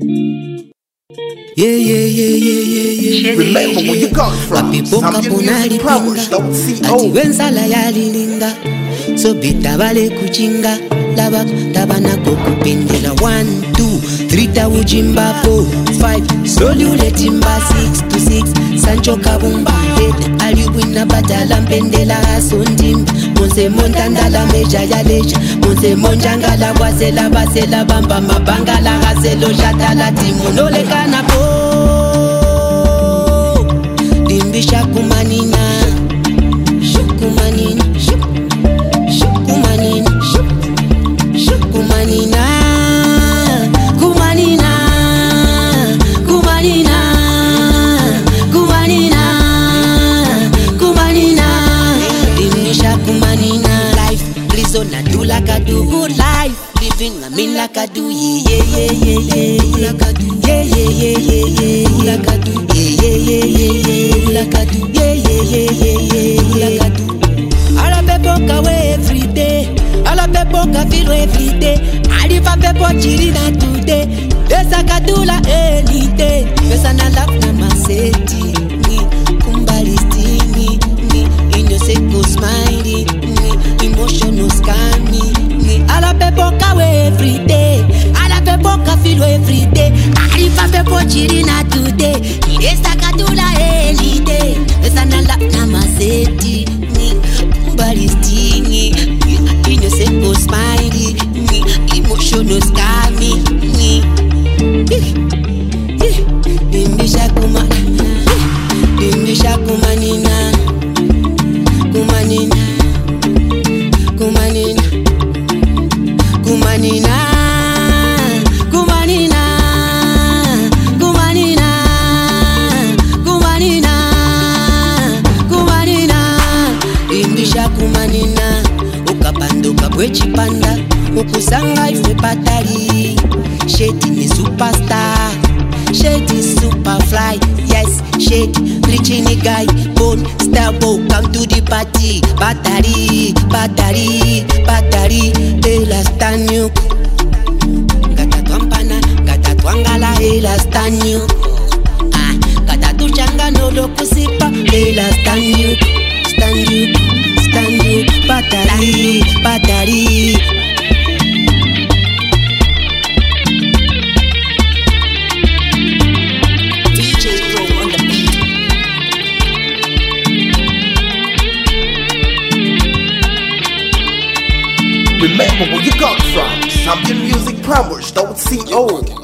Remember where you got from. Zambian Powers, don't see atiwenzala yalilinga so bita vale kuchinga lava tabana kokupindela 1 2 3 tawujimba 4 5 slowly uletimba 6 to 6 Sancho kabumba head aliwina batala mpendela asondimba Monse montandala meja ya leja Monse monjangala kwasela basela bamba mabangala haselo jatala timonole kanapo Dimbisha kumanina Shukumanina Shukumanina Shukumanina Kumanina Kumanina Kumanina Kumanina Dimbisha kumanina Life, reason I do like I do good life Living I mean like I do like I do like I do like I do like I do all the people go every day all the people go feel every day I live a people chilling today yes I can do like any day yes I love na maseti ni kumbali stingi ni innocent go smiley ni emotional scammy ni all the people go every day all the people go feel every day I live a people chilling today yes I can do like any day yes I love na maseti ni kumbali stingi ni innocent go smiley ni emotional scammy ni Dimbisha kumanina Dimbisha kumanina Kumanina Kumanina Kumanina Kumanina Kumanina Kumanina Kumanina Dimbisha kumanina Ukapanduka bwechipanda Ukusanga ife patari Shady ni superstar Shady superfly Yes, shady reaching a guy Bone stable come to the party Battery, battery, battery Elastanyo Gata twampana, gata twangala elastanyo Gata tuchanga nolo kusipa Elastanyo Stanyo, stanyo Battery, battery Remember where you got from. Zambian Music Powers, don't see old.